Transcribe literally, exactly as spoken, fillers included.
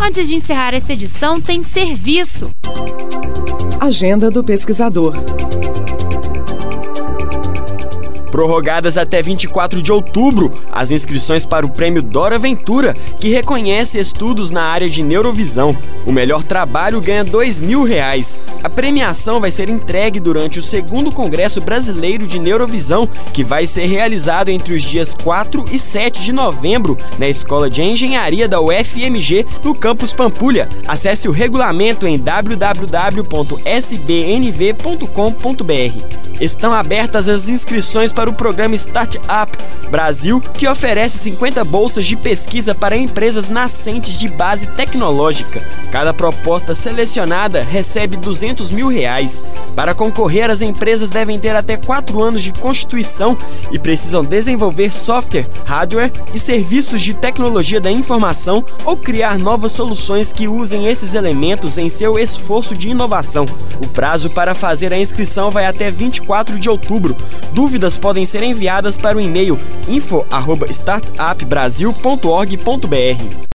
Antes de encerrar esta edição, tem serviço. Agenda do pesquisador. Prorrogadas até vinte e quatro de outubro, as inscrições para o Prêmio Dora Ventura, que reconhece estudos na área de neurovisão. O melhor trabalho ganha dois mil reais. A premiação vai ser entregue durante o segundo Congresso Brasileiro de Neurovisão, que vai ser realizado entre os dias quatro e sete de novembro, na Escola de Engenharia da U F M G, no campus Pampulha. Acesse o regulamento em w w w ponto s b n v ponto com ponto b r. Estão abertas as inscrições para o programa Startup Brasil, que oferece cinquenta bolsas de pesquisa para empresas nascentes de base tecnológica. Cada proposta selecionada recebe duzentos mil reais. Para concorrer, as empresas devem ter até quatro anos de constituição e precisam desenvolver software, hardware e serviços de tecnologia da informação ou criar novas soluções que usem esses elementos em seu esforço de inovação. O prazo para fazer a inscrição vai até vinte e quatro de outubro. Dúvidas podem ser enviadas para o e-mail info arroba startup brasil ponto org ponto b r.